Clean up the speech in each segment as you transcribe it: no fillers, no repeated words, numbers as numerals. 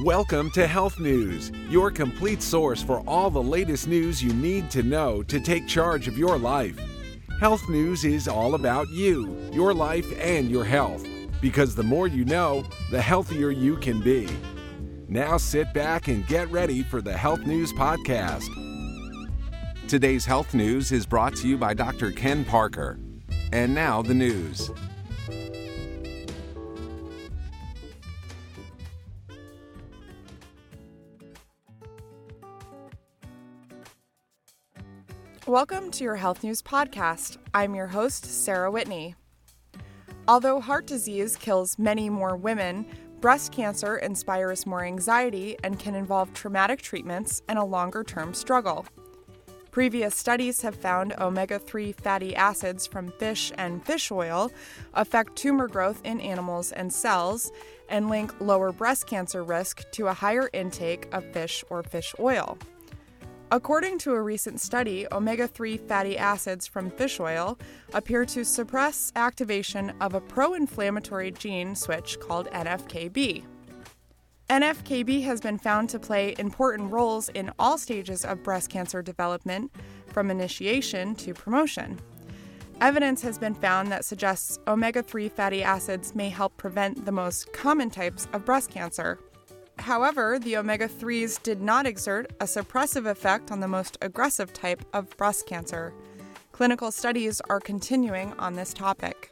Welcome to Health News, your complete source for all the latest news you need to know to take charge of your life. Health News is all about you, your life, and your health. Because the more you know, the healthier you can be. Now sit back and get ready for the Health News Podcast. Today's Health News is brought to you by Dr. Ken Parker. And now the news. Welcome to your Health News Podcast. I'm your host, Sarah Whitney. Although heart disease kills many more women, breast cancer inspires more anxiety and can involve traumatic treatments and a longer-term struggle. Previous studies have found omega-3 fatty acids from fish and fish oil affect tumor growth in animals and cells and link lower breast cancer risk to a higher intake of fish or fish oil. According to a recent study, omega-3 fatty acids from fish oil appear to suppress activation of a pro-inflammatory gene switch called NF-κB. NF-κB has been found to play important roles in all stages of breast cancer development, from initiation to promotion. Evidence has been found that suggests omega-3 fatty acids may help prevent the most common types of breast cancer. However, the omega-3s did not exert a suppressive effect on the most aggressive type of breast cancer. Clinical studies are continuing on this topic.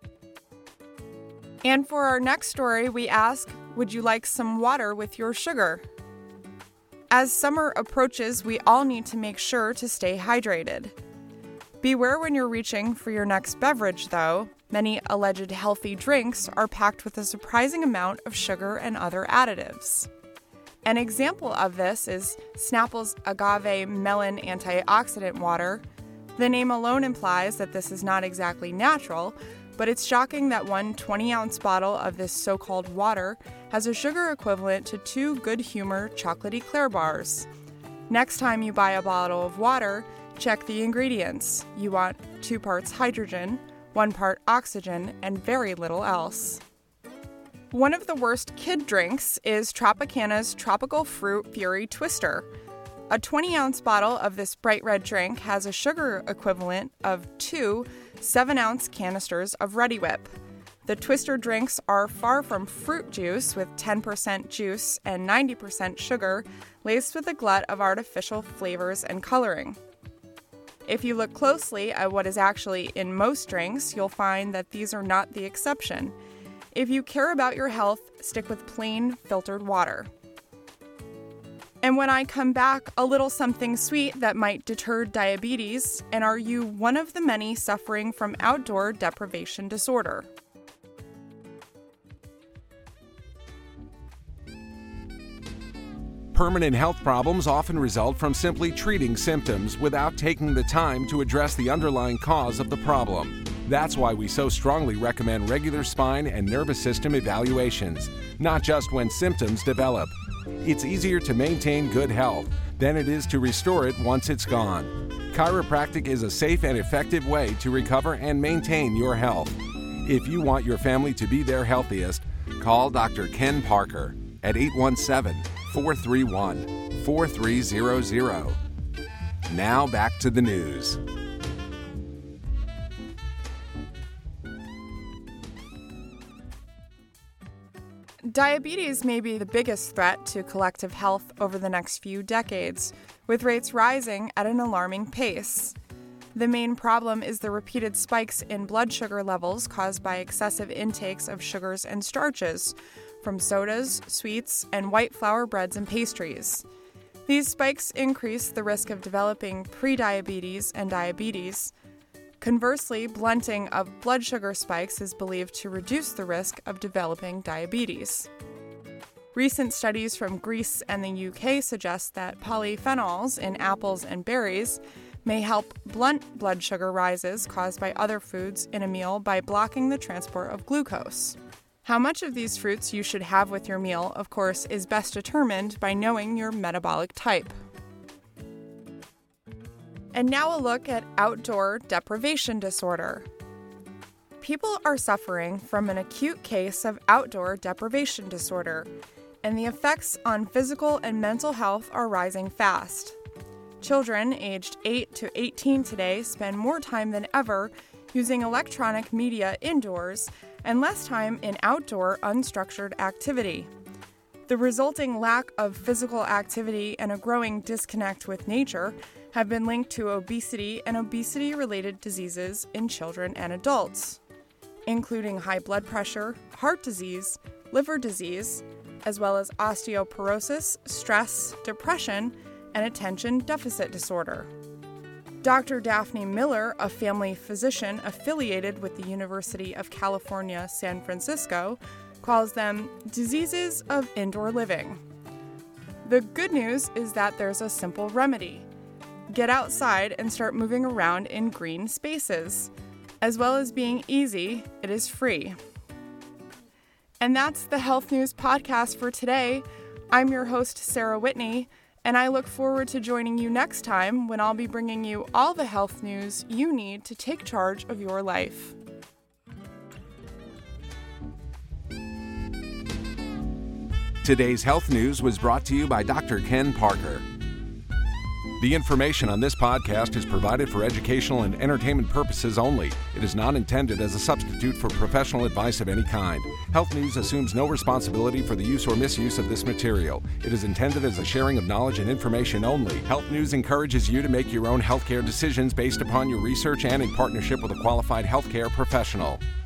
And for our next story, we ask, would you like some water with your sugar? As summer approaches, we all need to make sure to stay hydrated. Beware when you're reaching for your next beverage, though. Many alleged healthy drinks are packed with a surprising amount of sugar and other additives. An example of this is Snapple's Agave Melon Antioxidant Water. The name alone implies that this is not exactly natural, but it's shocking that one 20-ounce bottle of this so-called water has a sugar equivalent to 2 Good Humor chocolatey Claire bars. Next time you buy a bottle of water, check the ingredients. You want 2 parts hydrogen, 1 part oxygen, and very little else. One of the worst kid drinks is Tropicana's Tropical Fruit Fury Twister. A 20-ounce bottle of this bright red drink has a sugar equivalent of 2 7-ounce canisters of Reddi-wip. The Twister drinks are far from fruit juice with 10% juice and 90% sugar, laced with a glut of artificial flavors and coloring. If you look closely at what is actually in most drinks, you'll find that these are not the exception. If you care about your health, stick with plain filtered water. And when I come back, a little something sweet that might deter diabetes, and are you one of the many suffering from outdoor deprivation disorder? Permanent health problems often result from simply treating symptoms without taking the time to address the underlying cause of the problem. That's why we so strongly recommend regular spine and nervous system evaluations, not just when symptoms develop. It's easier to maintain good health than it is to restore it once it's gone. Chiropractic is a safe and effective way to recover and maintain your health. If you want your family to be their healthiest, call Dr. Ken Parker at 817-431-4300. Now back to the news. Diabetes may be the biggest threat to collective health over the next few decades, with rates rising at an alarming pace. The main problem is the repeated spikes in blood sugar levels caused by excessive intakes of sugars and starches from sodas, sweets, and white flour breads and pastries. These spikes increase the risk of developing prediabetes and diabetes. Conversely, blunting of blood sugar spikes is believed to reduce the risk of developing diabetes. Recent studies from Greece and the UK suggest that polyphenols in apples and berries may help blunt blood sugar rises caused by other foods in a meal by blocking the transport of glucose. How much of these fruits you should have with your meal, of course, is best determined by knowing your metabolic type. And now a look at outdoor deprivation disorder. People are suffering from an acute case of outdoor deprivation disorder. and the effects on physical and mental health are rising fast. Children aged 8 to 18 today spend more time than ever using electronic media indoors and less time in outdoor, unstructured activity. The resulting lack of physical activity and a growing disconnect with nature have been linked to obesity and obesity-related diseases in children and adults, including high blood pressure, heart disease, liver disease, as well as osteoporosis, stress, depression, and attention deficit disorder. Dr. Daphne Miller, a family physician affiliated with the University of California, San Francisco, calls them diseases of indoor living. The good news is that there's a simple remedy. Get outside and start moving around in green spaces. As well as being easy, it is free. And that's the Health News Podcast for today. I'm your host, Sarah Whitney, and I look forward to joining you next time when I'll be bringing you all the health news you need to take charge of your life. Today's health news was brought to you by Dr. Ken Parker. The information on this podcast is provided for educational and entertainment purposes only. It is not intended as a substitute for professional advice of any kind. Health News assumes no responsibility for the use or misuse of this material. It is intended as a sharing of knowledge and information only. Health News encourages you to make your own healthcare decisions based upon your research and in partnership with a qualified healthcare professional.